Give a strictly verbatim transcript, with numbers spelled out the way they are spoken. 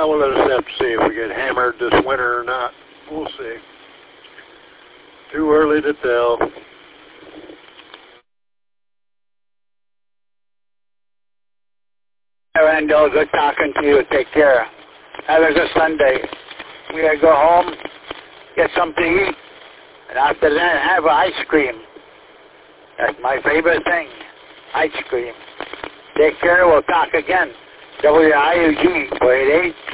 Well, we'll just have to see if we get hammered this winter or not. We'll see. Too early to tell. Randall, good talking to you. Take care. Have a good Sunday. We gotta go home, get something to eat, and after that, have ice cream. That's my favorite thing, ice cream. Take care. We'll talk again. W I U G four eight eight.